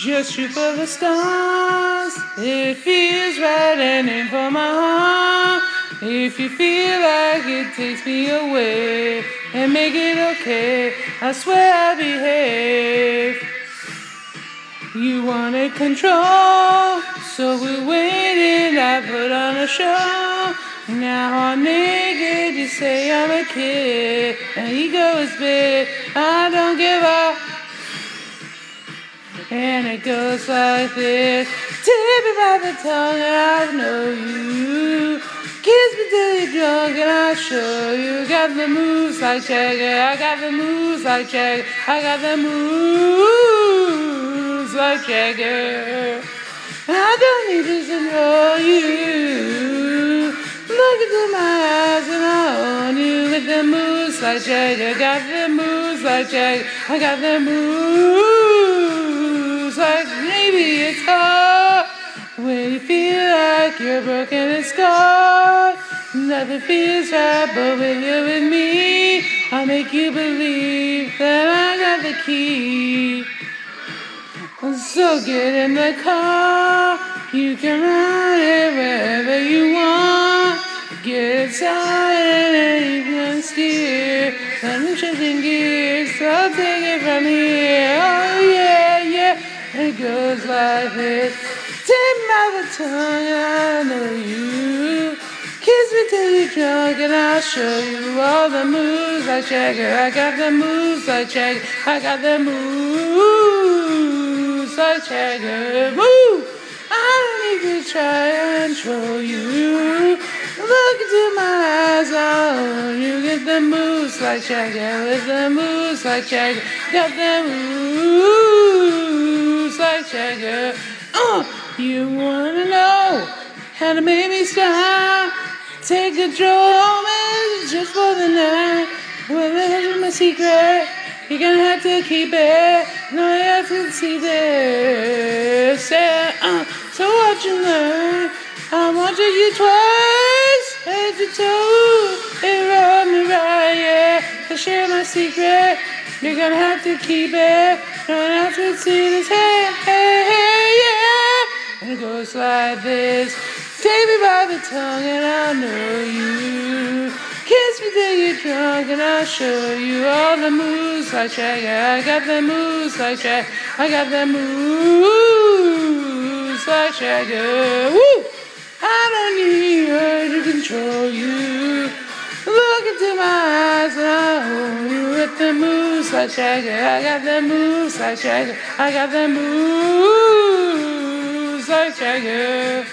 Just shoot for the stars. It feels right and aim for my heart. If you feel like it takes me away and make it okay, I swear I'll behave. You wanted control, so we waited, I put on a show. Now I'm naked, you say I'm a kid, and ego is big, I don't give up. And it goes like this. Take me by the tongue and I'll know you. Kiss me till you're drunk and I'll show you. Got the moves like Jagger, I got the moves like Jagger, I got the moves like Jagger. I don't need to control you. Look into my eyes and I'll own you. Got the moves like Jagger, got the moves like Jagger, I got the moves like maybe it's hard when you feel like you're broken and scarred. Nothing feels right, but when you're with me, I'll make you believe that I got the key. So get in the car, you can ride it wherever you want. Get inside and you can steer. I'm shifting gears, so I'll take it from here. Oh yeah, yeah. It goes like this. Take my the tongue and I know you. Kiss me till you're drunk and I'll show you all the moves like Jagger. I got the moves like Jagger. I got the moves like Jagger. Woo! I don't need to try and control you. Look into my eyes, I'll own you. Get the moves like Jagger. With the moves like Jagger. Got the moves like Jagger. You wanna know how to make me stop? Take control, man, just for the night. Well, that's my secret. You're gonna have to keep it. No, you have to see this. So what you learn? I'm watching you twice. Head to toe, it rub me right, yeah. To share my secret, you're gonna have to keep it. No one else will see this. Hey, hey, hey, yeah. And it goes like this. Take me by the tongue and I'll know you. Kiss me till you're drunk and I'll show you all the moves like Jagger. I got the moves like Jagger. I got the moves like Jagger. Woo! I don't need her to control you. Look into my eyes and I'll hold you with the moves like Jagger. I got the moves like Jagger. I got the moves like Jagger.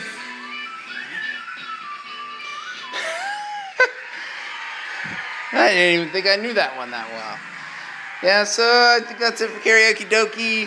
I didn't even think I knew that one that well. Yeah, so I think that's it for Karaoke Dokie.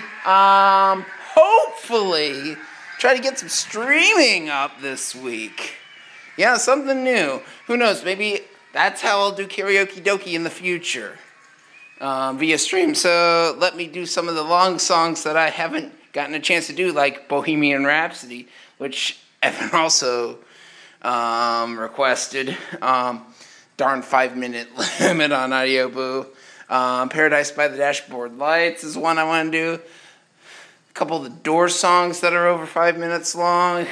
Hopefully, try to get some streaming up this week. Yeah, something new. Who knows? Maybe that's how I'll do Karaoke Dokie in the future. Via stream. So let me do some of the long songs that I haven't gotten a chance to do, like Bohemian Rhapsody, which Evan also requested. Darn 5-minute limit on Audio Boo. Paradise by the Dashboard Lights is one I want to do. A couple of the Doors songs that are over 5 minutes long.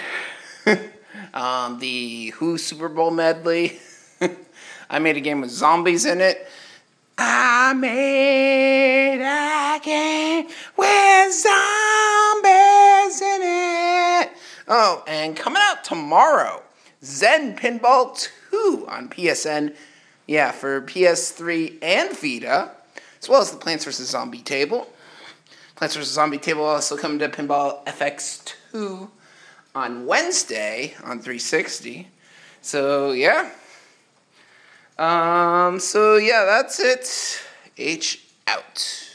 The Who Super Bowl medley. I made a game with zombies in it. I made a game with zombies in it. Oh, and coming out tomorrow, Zen Pinball 2 on PSN. Yeah, for PS3 and Vita, as well as the Plants vs. Zombie table. Plants vs. Zombie table also coming to Pinball FX2 on Wednesday on 360. So, yeah. That's it. H out.